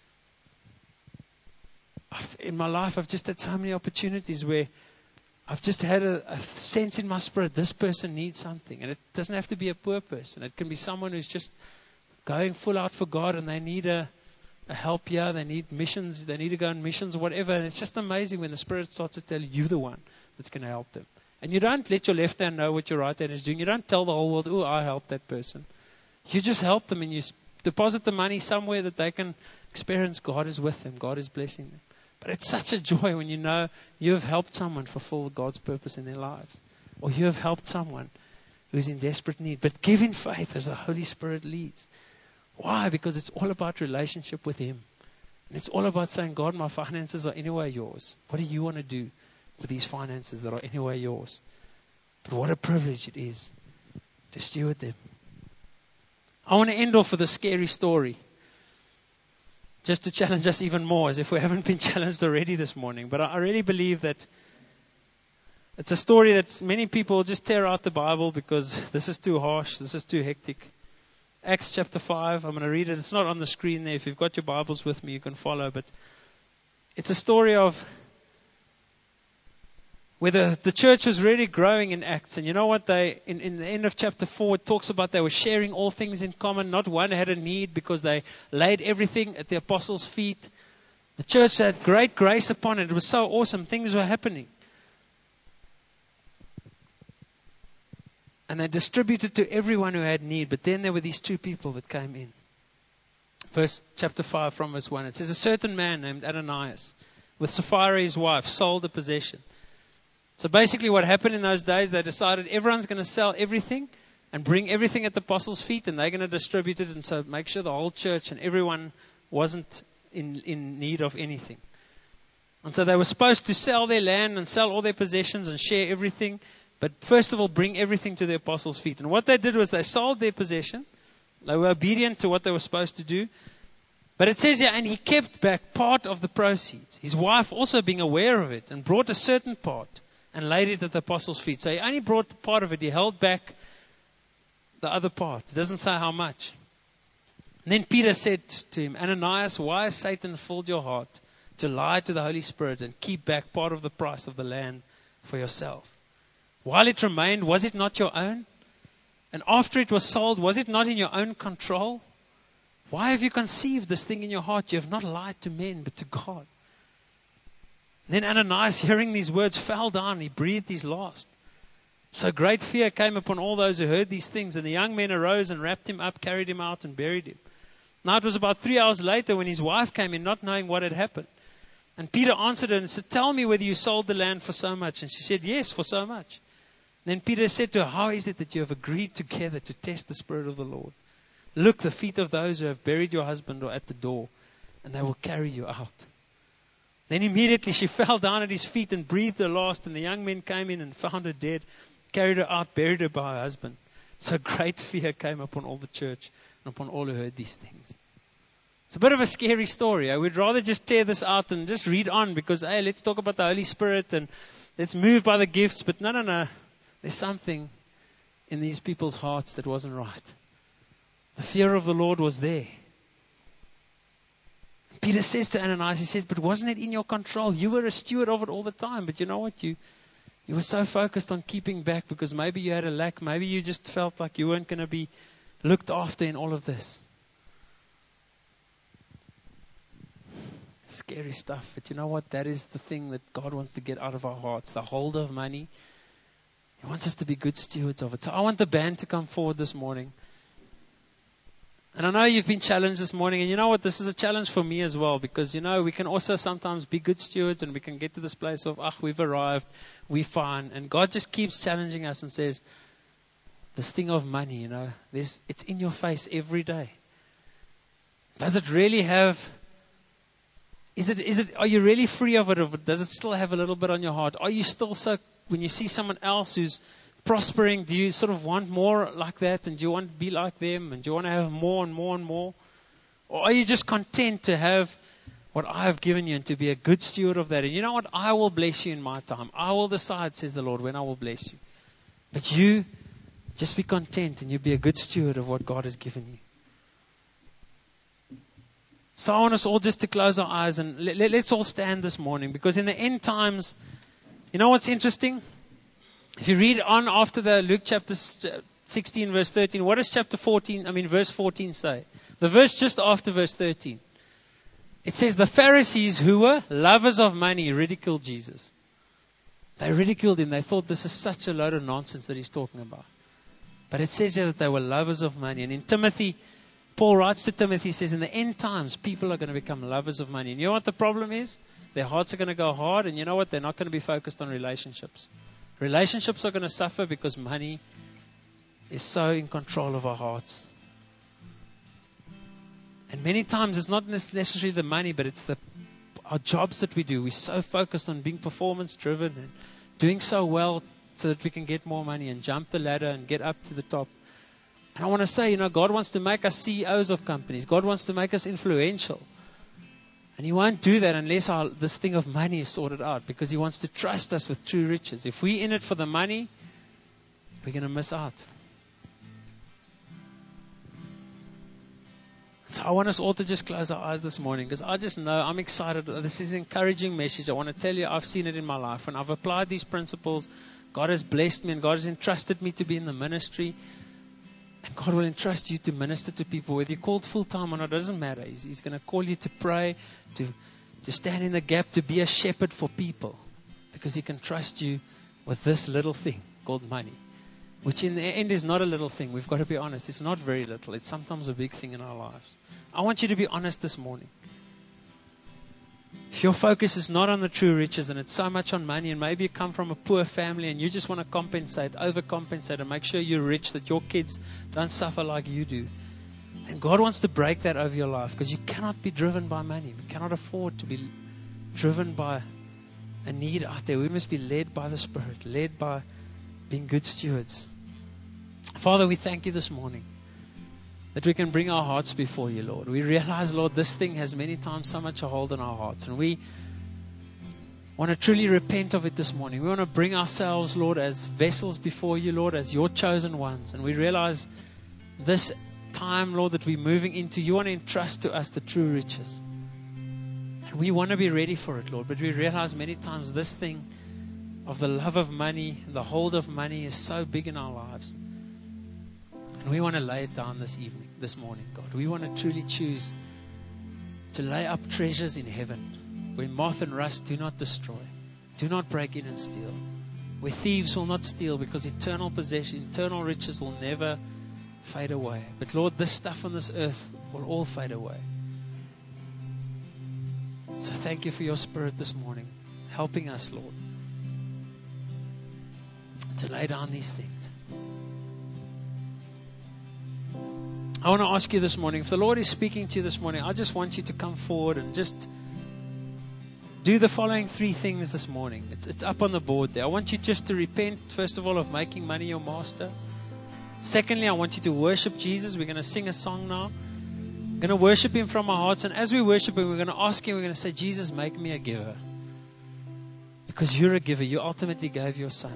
I've, in my life, I've just had so many opportunities where I've just had a, a sense in my spirit, this person needs something. And it doesn't have to be a poor person. It can be someone who's just going full out for God and they need a, a help here, they need missions, they need to go on missions or whatever. And it's just amazing when the Spirit starts to tell you, you're the one that's going to help them. And you don't let your left hand know what your right hand is doing. You don't tell the whole world, oh, I helped that person. You just help them and you deposit the money somewhere that they can experience God is with them, God is blessing them. But it's such a joy when you know you have helped someone fulfill God's purpose in their lives. Or you have helped someone who's in desperate need. But give in faith as the Holy Spirit leads. Why? Because it's all about relationship with Him. And it's all about saying, God, my finances are anyway yours. What do you want to do with these finances that are anyway yours? But what a privilege it is to steward them. I want to end off with a scary story. Just to challenge us even more, as if we haven't been challenged already this morning. But I really believe that it's a story that many people just tear out the Bible because this is too harsh, this is too hectic. Acts chapter five, I'm going to read it. It's not on the screen there. If you've got your Bibles with me, you can follow. But it's a story of where the, the church was really growing in Acts. And you know what? They in, in the end of chapter four, it talks about they were sharing all things in common. Not one had a need because they laid everything at the apostles' feet. The church had great grace upon it. It was so awesome. Things were happening. And they distributed to everyone who had need. But then there were these two people that came in. Verse chapter five from verse one. It says, a certain man named Ananias, with Sapphira his wife, sold a possession. So basically what happened in those days, they decided everyone's going to sell everything and bring everything at the apostles' feet, and they're going to distribute it, and so make sure the whole church and everyone wasn't in, in need of anything. And so they were supposed to sell their land and sell all their possessions and share everything, but first of all bring everything to the apostles' feet. And what they did was they sold their possession. They were obedient to what they were supposed to do. But it says here, and he kept back part of the proceeds. His wife also being aware of it, and brought a certain part and laid it at the apostles' feet. So he only brought part of it. He held back the other part. It doesn't say how much. And then Peter said to him, Ananias, why has Satan filled your heart to lie to the Holy Spirit and keep back part of the price of the land for yourself? While it remained, was it not your own? And after it was sold, was it not in your own control? Why have you conceived this thing in your heart? You have not lied to men, but to God. Then Ananias, hearing these words, fell down. He breathed his last. So great fear came upon all those who heard these things. And the young men arose and wrapped him up, carried him out, and buried him. Now it was about three hours later when his wife came in, not knowing what had happened. And Peter answered her and said, tell me whether you sold the land for so much. And she said, yes, for so much. Then Peter said to her, how is it that you have agreed together to test the Spirit of the Lord? Look, the feet of those who have buried your husband are at the door, and they will carry you out. Then immediately she fell down at his feet and breathed her last, and the young men came in and found her dead, carried her out, buried her by her husband. So great fear came upon all the church and upon all who heard these things. It's a bit of a scary story. I would rather just tear this out and just read on because, hey, let's talk about the Holy Spirit and let's move by the gifts. But no, no, no. There's something in these people's hearts that wasn't right. The fear of the Lord was there. Peter says to Ananias, he says, but wasn't it in your control? You were a steward of it all the time. But you know what? You you were so focused on keeping back because maybe you had a lack. Maybe you just felt like you weren't going to be looked after in all of this. Scary stuff. But you know what? That is the thing that God wants to get out of our hearts. The hold of money. He wants us to be good stewards of it. So I want the band to come forward this morning. And I know you've been challenged this morning. And you know what? This is a challenge for me as well. Because, you know, we can also sometimes be good stewards. And we can get to this place of, ah, we've arrived. We're fine. And God just keeps challenging us and says, this thing of money, you know, this, it's in your face every day. Does it really have... Is it, is it, are you really free of it, or does it still have a little bit on your heart? Are you still so, when you see someone else who's prospering, do you sort of want more like that? And do you want to be like them? And do you want to have more and more and more? Or are you just content to have what I have given you and to be a good steward of that? And you know what? I will bless you in my time. I will decide, says the Lord, when I will bless you. But you just be content and you be a good steward of what God has given you. So I want us all just to close our eyes and let, let, let's all stand this morning, because in the end times, you know what's interesting? If you read on after the Luke chapter sixteen verse thirteen, what does chapter fourteen, I mean verse fourteen say? The verse just after verse thirteen. It says the Pharisees, who were lovers of money, ridiculed Jesus. They ridiculed him. They thought this is such a load of nonsense that he's talking about. But it says here that they were lovers of money. And in Timothy, Paul writes to Timothy, he says, in the end times, people are going to become lovers of money. And you know what the problem is? Their hearts are going to go hard. And you know what? They're not going to be focused on relationships. Relationships are going to suffer because money is so in control of our hearts. And many times it's not necessarily the money, but it's the our jobs that we do. We're so focused on being performance driven and doing so well so that we can get more money and jump the ladder and get up to the top. And I want to say, you know, God wants to make us C E Os of companies. God wants to make us influential. And He won't do that unless our, this thing of money is sorted out, because He wants to trust us with true riches. If we're in it for the money, we're going to miss out. So I want us all to just close our eyes this morning, because I just know I'm excited. This is an encouraging message. I want to tell you, I've seen it in my life. When I've applied these principles, God has blessed me and God has entrusted me to be in the ministry. And God will entrust you to minister to people, whether you're called full-time or not, it doesn't matter. He's, he's going to call you to pray, to, to stand in the gap, to be a shepherd for people, because He can trust you with this little thing called money, which in the end is not a little thing. We've got to be honest. It's not very little. It's sometimes a big thing in our lives. I want you to be honest this morning. If your focus is not on the true riches and it's so much on money, and maybe you come from a poor family and you just want to compensate, overcompensate and make sure you're rich, that your kids don't suffer like you do. And God wants to break that over your life, because you cannot be driven by money. We cannot afford to be driven by a need out there. We must be led by the Spirit, led by being good stewards. Father, we thank You this morning that we can bring our hearts before You, Lord. We realize, Lord, this thing has many times so much a hold on our hearts. And we want to truly repent of it this morning. We want to bring ourselves, Lord, as vessels before You, Lord, as Your chosen ones. And we realize this time, Lord, that we're moving into, you want to entrust to us the true riches. And we want to be ready for it, Lord. But we realize many times this thing of the love of money, the hold of money is so big in our lives. And we want to lay it down this evening, this morning, God. We want to truly choose to lay up treasures in heaven where moth and rust do not destroy, do not break in and steal, where thieves will not steal, because eternal possession, eternal riches will never fade away. But Lord, this stuff on this earth will all fade away. So thank you for your Spirit this morning, helping us, Lord, to lay down these things. I want to ask you this morning, if the Lord is speaking to you this morning, I just want you to come forward and just do the following three things this morning. It's, it's up on the board there. I want you just to repent, first of all, of making money your master. Secondly, I want you to worship Jesus. We're going to sing a song now. We're going to worship Him from our hearts. And as we worship Him, we're going to ask Him, we're going to say, Jesus, make me a giver. Because you're a giver. You ultimately gave your Son.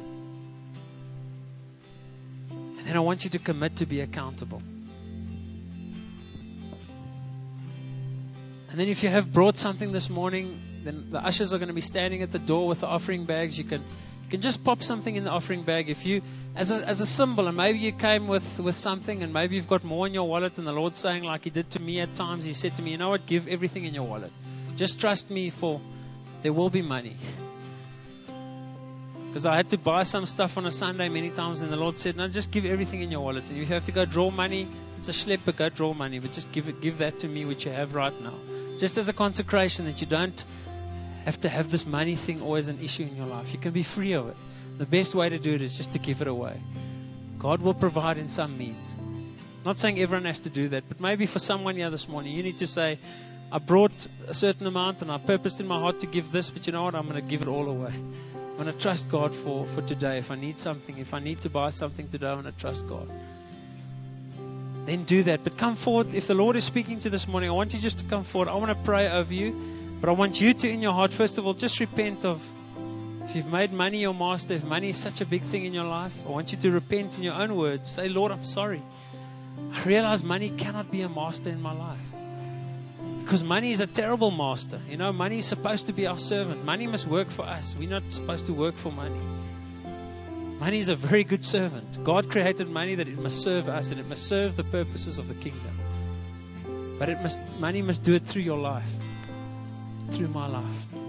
And then I want you to commit to be accountable. And then if you have brought something this morning, then the ushers are going to be standing at the door with the offering bags. You can you can just pop something in the offering bag. If you, as a, as a symbol, and maybe you came with, with something, and maybe you've got more in your wallet, and the Lord's saying, like He did to me at times, He said to me, you know what, give everything in your wallet. Just trust me, for there will be money. Because I had to buy some stuff on a Sunday many times, and the Lord said, no, just give everything in your wallet. And if you have to go draw money, it's a schlep, but go draw money. But just give it, give that to me, which you have right now. Just as a consecration, that you don't have to have this money thing always an issue in your life. You can be free of it. The best way to do it is just to give it away. God will provide in some means. Not saying everyone has to do that, but maybe for someone here this morning, you need to say, I brought a certain amount and I purposed in my heart to give this, but you know what? I'm going to give it all away. I'm going to trust God for, for today. If I need something, if I need to buy something today, I'm going to trust God. Then do that. But come forward. If the Lord is speaking to you this morning, I want you just to come forward. I want to pray over you. But I want you to, in your heart, first of all, just repent of, if you've made money your master, if money is such a big thing in your life, I want you to repent in your own words. Say, Lord, I'm sorry. I realize money cannot be a master in my life. Because money is a terrible master. You know, money is supposed to be our servant. Money must work for us. We're not supposed to work for money. Money is a very good servant. God created money that it must serve us and it must serve the purposes of the kingdom. But it must, money must do it through your life, through my life.